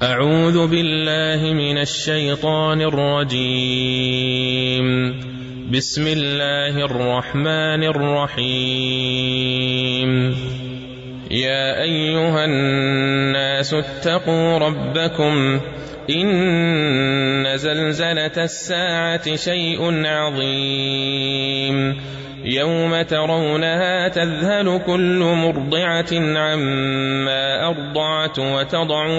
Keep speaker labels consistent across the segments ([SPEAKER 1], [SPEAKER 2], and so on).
[SPEAKER 1] أعوذ بالله من الشيطان الرجيم. بسم الله الرحمن الرحيم. يا أيها الناس اتقوا ربكم إن زلزلة الساعة شيء عظيم يوم ترونها تذهل كل مرضعة عما أرضعت وتضع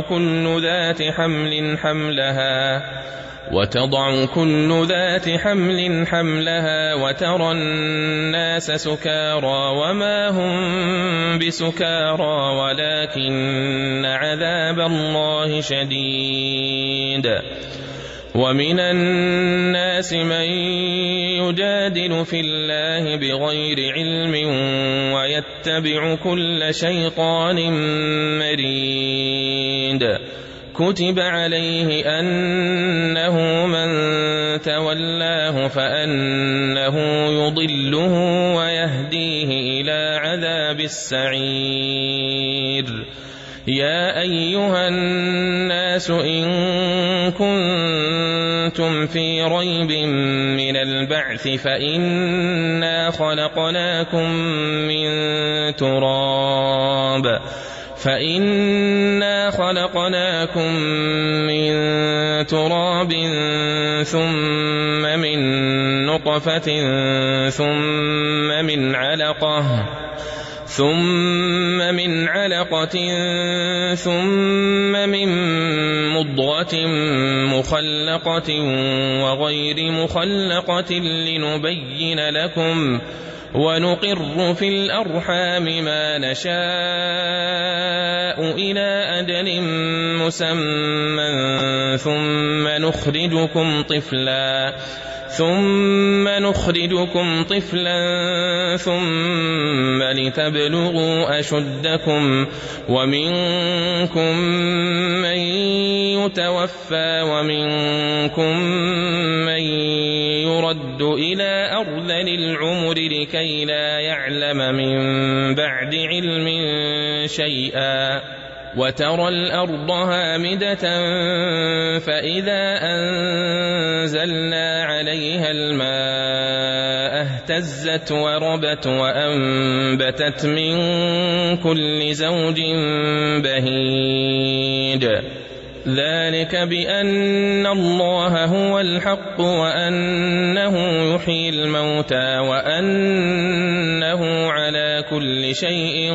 [SPEAKER 1] كل ذات حمل حملها وترى الناس سكارى وما هم بسكارى ولكن عذاب الله شديد. ومن الناس من يجادل في الله بغير علم ويتبع كل شيطان مريد. كتب عليه أنه من تولاه فأنه يضله ويهديه إلى عذاب السعير. يا أيها الناس إن كنتم في ريب من البعث فإنا خلقناكم من تراب ثم من نطفة ثم من علقة ثم من مضغة مخلقة وغير مخلقة لنبين لكم ونقر في الأرحام ما نشاء إلى أجل مسمى ثم نخرجكم طفلا ثم لتبلغوا أشدكم ومنكم من يتوفى ومنكم من يرد إلى أرذل العمر لكي لا يعلم من بعد علم شيئا. وترى الأرض هامدة فإذا أنزلنا عليها الماء اهتزت وربت وأنبتت من كل زوج بهيج. ذلك بأن الله هو الحق وأنه يحيي الموتى وأنه على كل شيء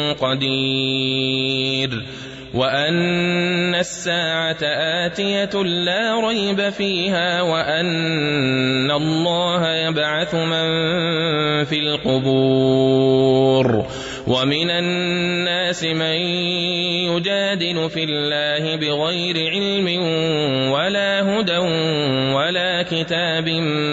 [SPEAKER 1] قدير وأن الساعة آتية لا ريب فيها وأن الله يبعث من في القبور. ومن الناس من يجادل في الله بغير علم ولا هدى ولا كتاب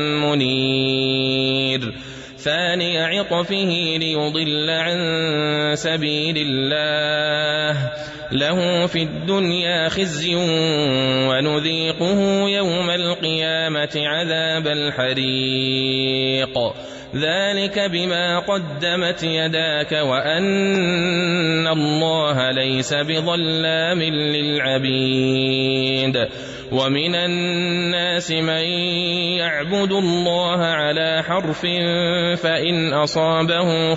[SPEAKER 1] منير. ثاني عطفه ليضل عن سبيل الله له في الدنيا خزي ونذيقه يوم القيامة عذاب الحريق. ذلك بما قدمت يداك وأن الله ليس بظلام للعبيد. ومن الناس من يعبد الله على حرف فإن أصابه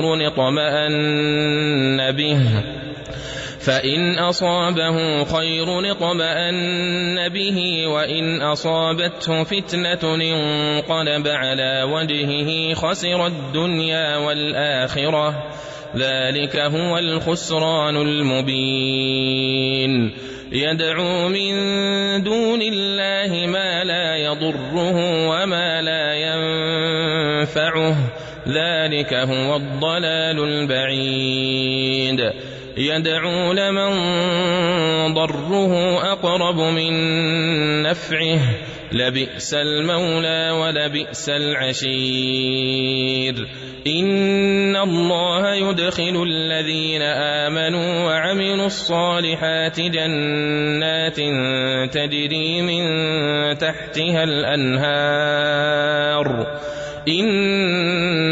[SPEAKER 1] خير اطمأن به وإن أصابته فتنة انقلب على وجهه خسر الدنيا والآخرة. ذلك هو الخسران المبين. يدعو من دون الله ما لا يضره وما لا ينفعه ذلك هو الضلال البعيد. يدعو لمن ضره أقرب من نفعه لبئس المولى ولبئس العشير. إن الله يدخل الذين آمنوا وعملوا الصالحات جنات تجري من تحتها الأنهار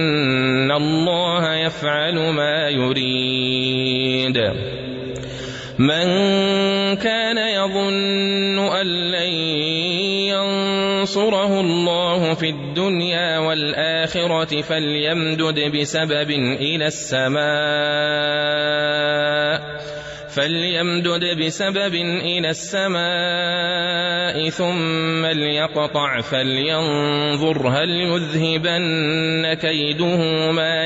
[SPEAKER 1] إن الله يفعل ما يريد. من كان يظن أن لن ينصره الله في الدنيا والآخرة فليمدد بسبب إلى السماء ثم ليقطع فلينظر هل يذهبن كيده ما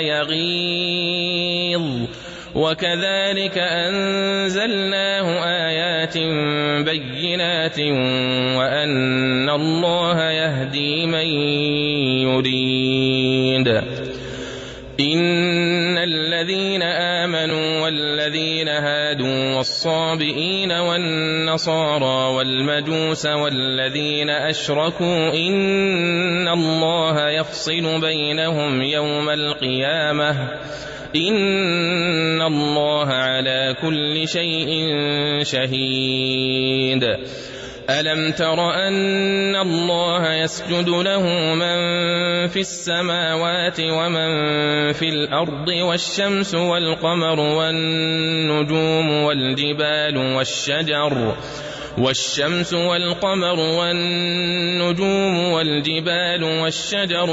[SPEAKER 1] يغيظ وكذلك أنزلناه آيات بينات وأن الله يهدي من يريد. إن الذين آمنوا والذين هادوا والصابئين والنصارى والمجوس والذين أشركوا إن الله يفصل بينهم يوم القيامة إن الله على كل شيء شهيد. ألم تر أن الله يسجد له من في السماوات ومن في الأرض والشمس والقمر والنجوم والجبال والشجر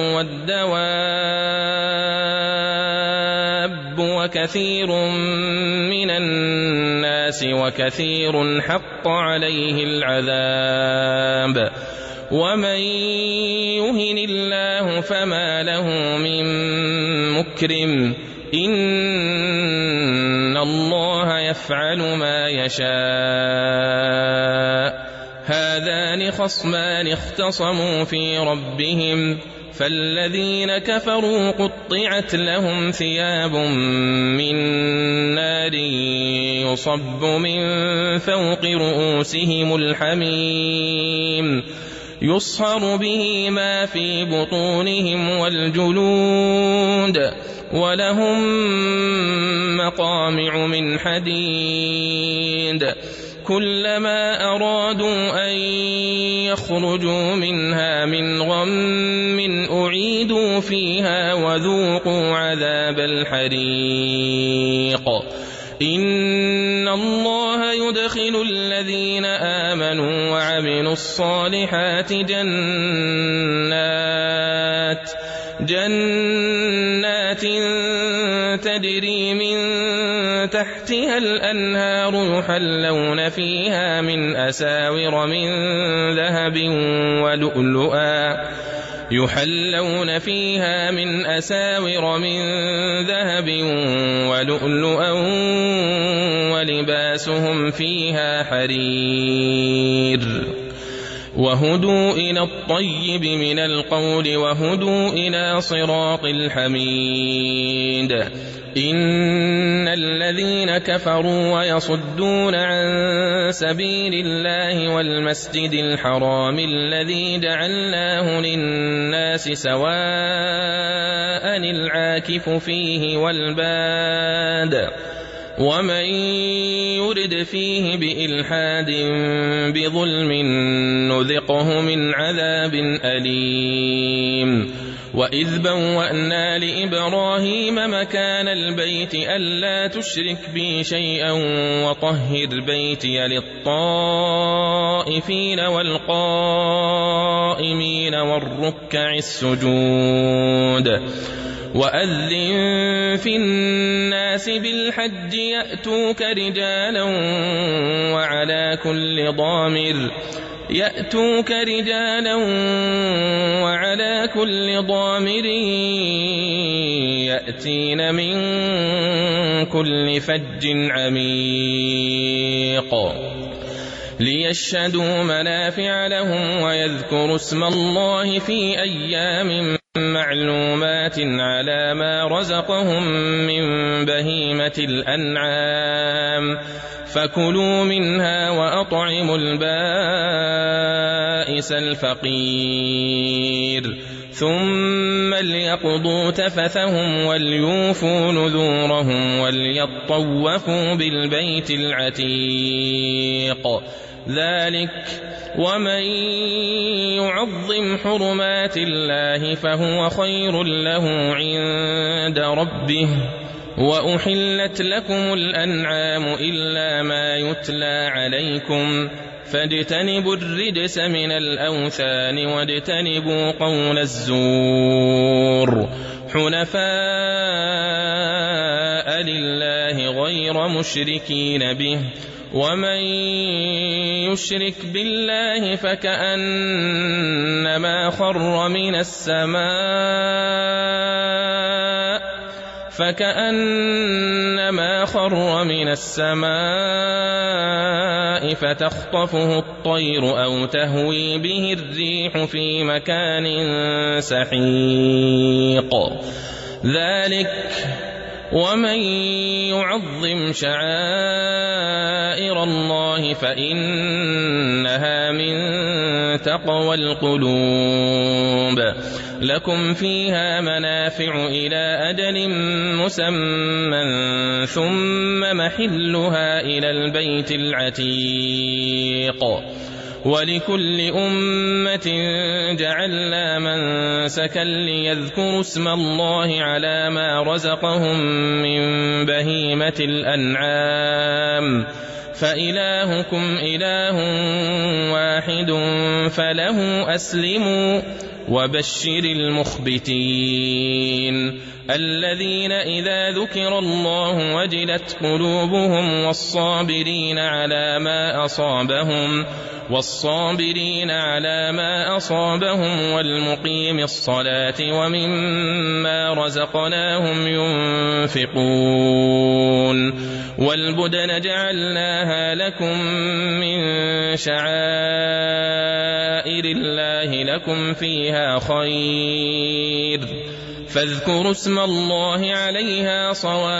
[SPEAKER 1] والدواب وكثير من الناس وكثير حق عليه العذاب ومن يهن الله فما له من مكرم إن الله يفعل ما يشاء. هذان خصمان اختصموا في ربهم فالذين كفروا قطعت لهم ثياب من نار يصب من فوق رؤوسهم الحميم يصهر به ما في بطونهم والجلود ولهم مقامع من حديد كلما أرادوا أن يخرجوا منها من غم أعيدوا فيها وذوقوا عذاب الحريق. إن الله يدخل الذين آمنوا وعملوا الصالحات جنات تجري من تحتها الأنهار يحلون فيها من أساور من ذهب ولؤلؤا ولباسهم فيها حرير وهدوا إلى الطيب من القول وهدوا إلى صراط الحميد. إن الذين كفروا ويصدون عن سبيل الله والمسجد الحرام الذي جعلناه للناس سواء العاكف فيه والباد ومن يرد فيه بإلحاد بظلم نذقه من عذاب أليم. وإذ بوأنا لإبراهيم مكان البيت ألا تشرك بي شيئا وطهر بيتي للطائفين والقائمين والركع السجود. وأذن في الناس بالحج يأتوك رجالا وعلى كل ضامر يأتين من كل فج عميق ليشهدوا منافع لهم ويذكروا اسم الله في أيام معلومات على ما رزقهم من بهيمة الأنعام فكلوا منها وأطعموا البائس الفقير ثم ليقضوا تفثهم وليوفوا نذورهم وليطوفوا بالبيت العتيق. ذلك ومن يعظم حرمات الله فهو خير له عند ربه وأحلت لكم الأنعام إلا ما يتلى عليكم فاجتنبوا الرجس من الأوثان واجتنبوا قول الزور حنفاء لله غير مشركين به ومن يشرك بالله فكأنما خر من السماء فتخطفه الطير أو تهوي به الريح في مكان سحيق ذلك ومن يعظم شعائر الله فإنها من تقوى القلوب لكم فيها منافع إلى أجل مسمى ثم محلها إلى البيت العتيق ولكل أمة جعلنا منسكا ليذكروا اسم الله على ما رزقهم من بهيمة الأنعام فإلهكم إله واحد فله أسلموا وبشر المخبتين الذين إذا ذكر الله وجلت قلوبهم والصابرين على ما أصابهم والمقيم الصلاة ومما رزقناهم ينفقون والبدن جعلناها لكم من شعائر الله لكم فيها خير فاذكروا اسم الله عليها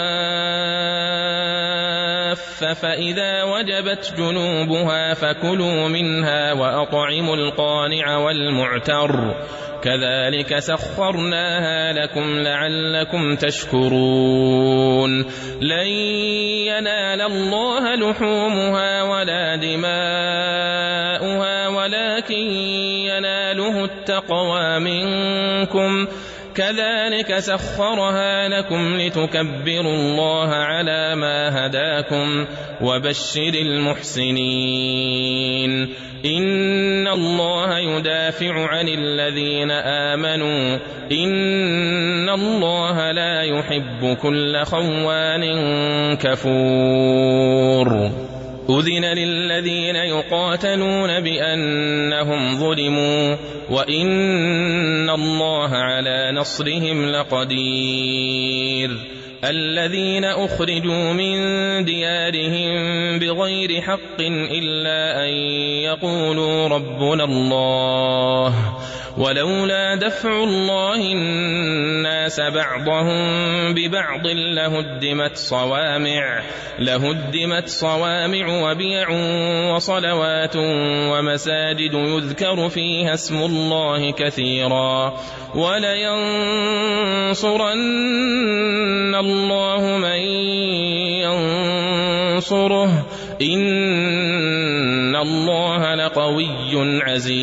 [SPEAKER 1] صواف فإذا وجبت جنوبها فكلوا منها وأطعموا القانع والمعتر كذلك سخرناها لكم لعلكم تشكرون لن ينال الله لحومها ولا دماؤها ولكن يناله التقوى منكم كذلك سخرها لكم لتكبروا الله على ما هداكم وبشر المحسنين إن الله يدافع عن الذين آمنوا إن الله لا يحب كل خوان كفور أذن للذين يقاتلون بأنهم ظلموا وإن الله على نصرهم لقدير الذين أخرجوا من ديارهم بغير حق إلا أن يقولوا ربنا الله ولولا دفع الله الناس بعضهم ببعض لهدمت صوامع وبيع وصلوات ومساجد يذكر فيها اسم الله كثيرا ولينصرن الله من ينصره إن الله لقوي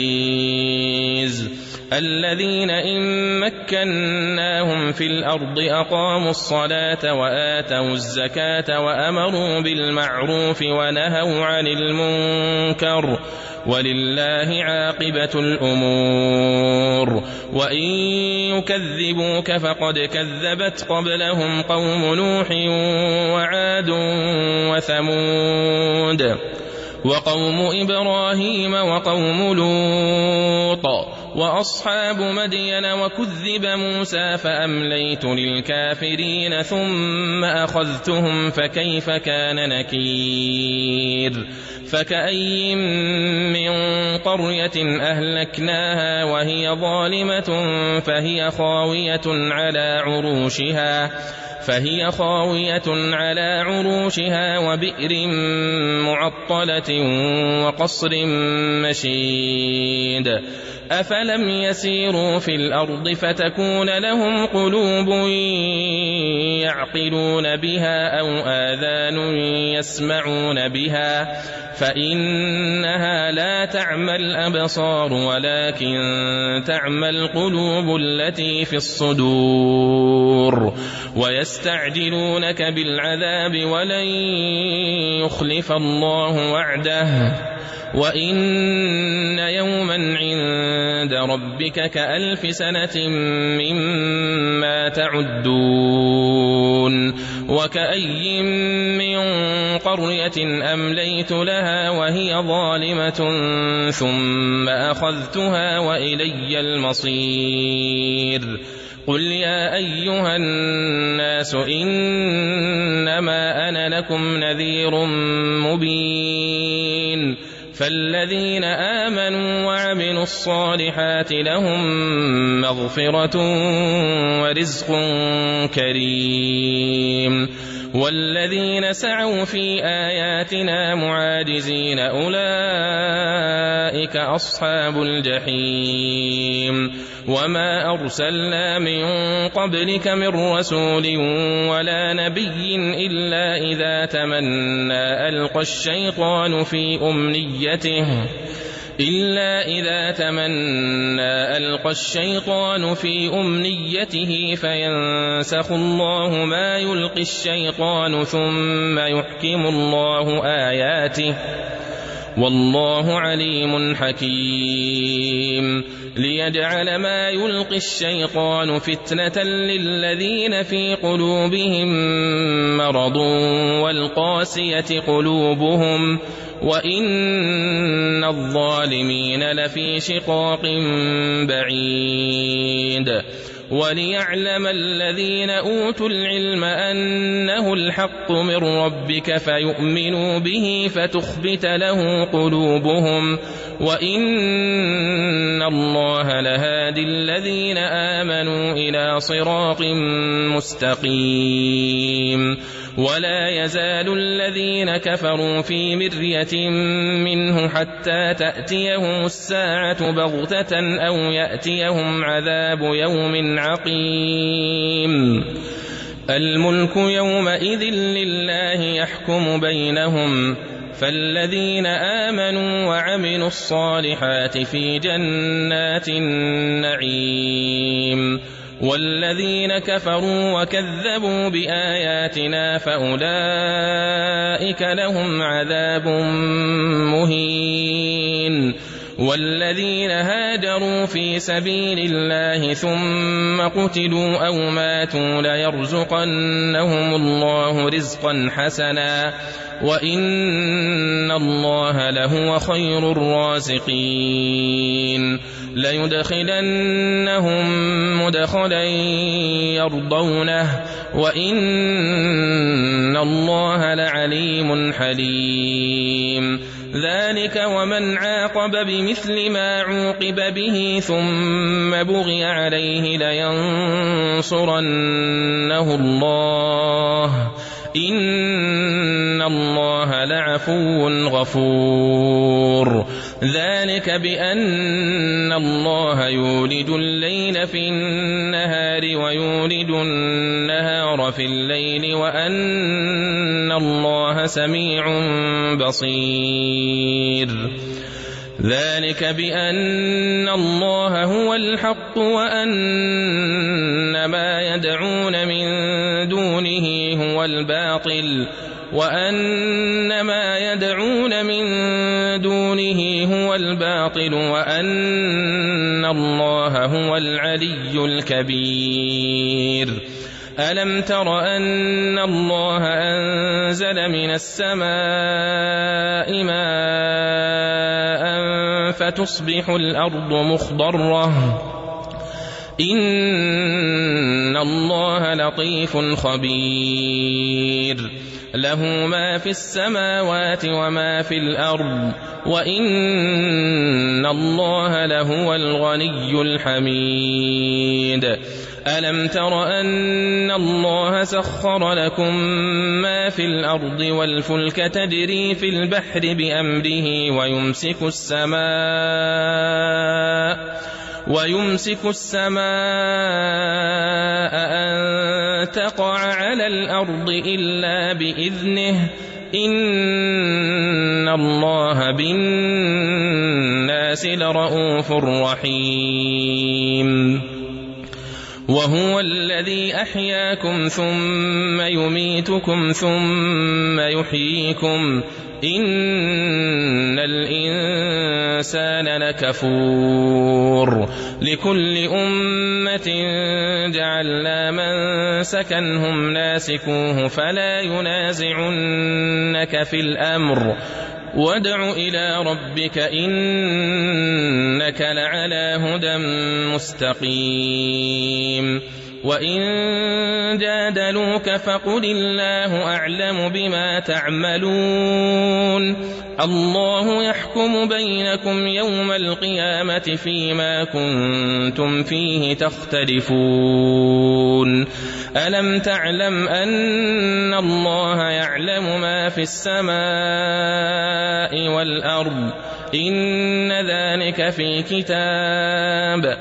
[SPEAKER 1] عزيز الذين إن مكناهم في الأرض أقاموا الصلاة وآتوا الزكاة وأمروا بالمعروف ونهوا عن المنكر ولله عاقبة الأمور وإن يكذبوك فقد كذبت قبلهم قوم نوح وعاد وثمود وقوم إبراهيم وقوم لوط وأصحاب مدين وكذب موسى فأمليت للكافرين ثم أخذتهم فكيف كان نكير فكأي من قرية أهلكناها وهي ظالمة فهي خاوية على عروشها وبئر معطلة وقصر مشيد أفلم يسيروا في الأرض فتكون لهم قلوب يعقلون بها أو آذان يسمعون بها فإنها لا تعمى الأبصار ولكن تعمى القلوب التي في الصدور. ويستعجلونك بالعذاب ولن يخلف الله وعده وإن يوما عند ربك كألف سنة مما تعدون. وكأي من قرية أمليت لها وهي ظالمة ثم أخذتها وإلي المصير. قل يا أيها الناس إنما أنا لكم نذير مبين. فالذين آمنوا وعملوا الصالحات لهم مغفرة ورزق كريم. والذين سعوا في آياتنا معاجزين أولئك أصحاب الجحيم. وما أرسلنا من قبلك من رسول ولا نبي إلا إذا تمنى ألقى الشيطان في أمنيته فينسخ الله ما يلقي الشيطان ثم يحكم الله آياته والله عليم حكيم. ليجعل ما يلقي الشيطان فتنة للذين في قلوبهم مرض والقاسية قلوبهم وإن الظالمين لفي شقاق بعيد. وليعلم الذين أوتوا العلم أنه الحق من ربك فيؤمنوا به فتخبت له قلوبهم وإن الله لهادي الذين آمنوا إلى صراط مستقيم. ولا يزال الذين كفروا في مرية منه حتى تأتيهم الساعة بغتة أو يأتيهم عذاب يوم عقيم. الملك يومئذ لله يحكم بينهم. فالذين آمنوا وعملوا الصالحات في جنات النعيم والذين كفروا وكذبوا بآياتنا فأولئك لهم عذاب مهين. والذين هاجروا في سبيل الله ثم قتلوا أو ماتوا ليرزقنهم الله رزقا حسنا وإن الله لهو خير الرازقين. ليدخلنهم مدخلا يرضونه وإن الله لعليم حليم. ذلك ومن عاقب بمثل ما عوقب به ثم بغي عليه لينصرنه الله إن الله لعفو غفور. ذلك بأن الله يولد الليل في النهار ويولد النهار في الليل وأن الله سميع بصير. ذلك بأن الله هو الحق وأن ما يدعون من دونه هو الباطل وأن وأن الله هو العلي الكبير. ألم تر أن الله أنزل من السماء ماء فتصبح الأرض مخضرة إن الله لطيف خبير. له ما في السماوات وما في الأرض وإن الله لهو الغني الحميد. ألم تر أن الله سخر لكم ما في الأرض والفلك تجري في البحر بأمره ويمسك السماء أن تقع على الأرض إلا بإذنه إن الله بالناس لرءوف رحيم وهو الذي أحياكم ثم يميتكم ثم يحييكم إن الإنسان لكفور لكل أمة جعلنا منسكا هم ناسكوه فلا ينازعنك في الأمر وادع إلى ربك إنك لعلى هدى مستقيم وإن جادلوك فقل الله أعلم بما تعملون الله يحكم بينكم يوم القيامة فيما كنتم فيه تختلفون ألم تعلم أن الله يعلم ما في السماء والأرض إن ذلك في كتاب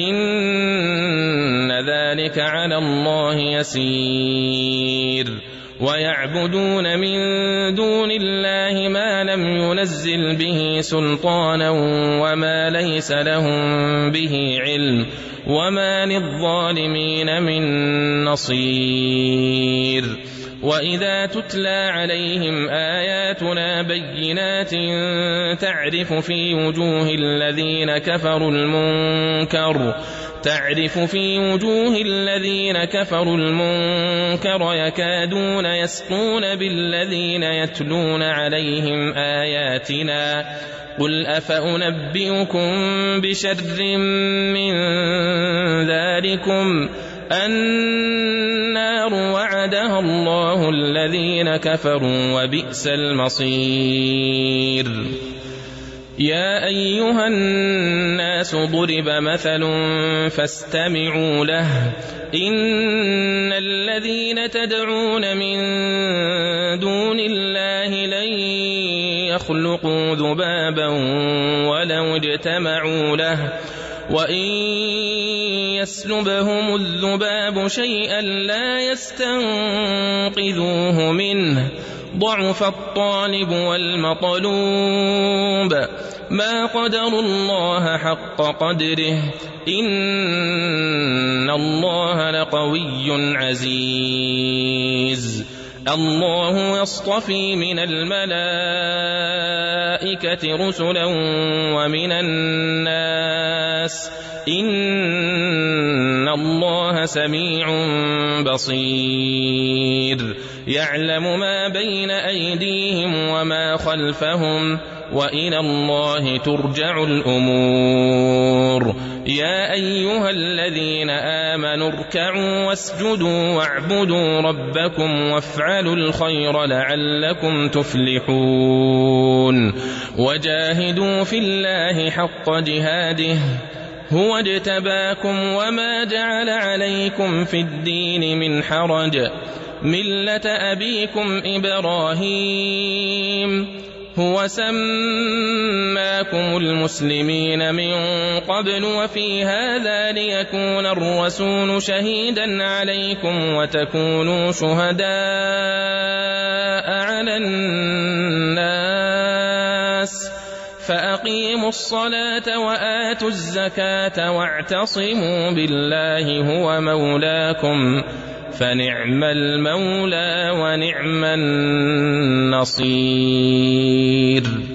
[SPEAKER 1] إن ذلك على الله يسير ويعبدون من دون الله ما لم ينزل به سلطانا وما ليس لهم به علم وما للظالمين من نصير وإذا تتلى عليهم آياتنا بينات تعرف في وجوه الذين كفروا المنكر يكادون يسقون بالذين يتلون عليهم آياتنا قل أفأنبئكم بشر من ذلكم النار وعدها الله الذين كفروا وبئس المصير يا أيها الناس ضرب مثل فاستمعوا له إن الذين تدعون من دون الله لن يخلقوا ذبابا ولو اجتمعوا له وإن يسلبهم الذباب شيئا لا يستنقذوه منه ضعف الطالب والمطلوب ما قدروا الله حق قدره إن الله لقوي عزيز الله يصطفي من الملائكة رسلا ومن الناس إن الله سميع بصير يعلم ما بين أيديهم وما خلفهم وإلى الله ترجع الأمور يا أيها الذين آمنوا اركعوا واسجدوا واعبدوا ربكم وافعلوا الخير لعلكم تفلحون وجاهدوا في الله حق جهاده هو اجتباكم وما جعل عليكم في الدين من حرج ملة أبيكم إبراهيم هو سماكم المسلمين من قبل وفي هذا ليكون الرسول شهيدا عليكم وتكونوا شهداء على الناس فأقيموا الصلاة وآتوا الزكاة واعتصموا بالله هو مولاكم فنعم المولى ونعم النصير.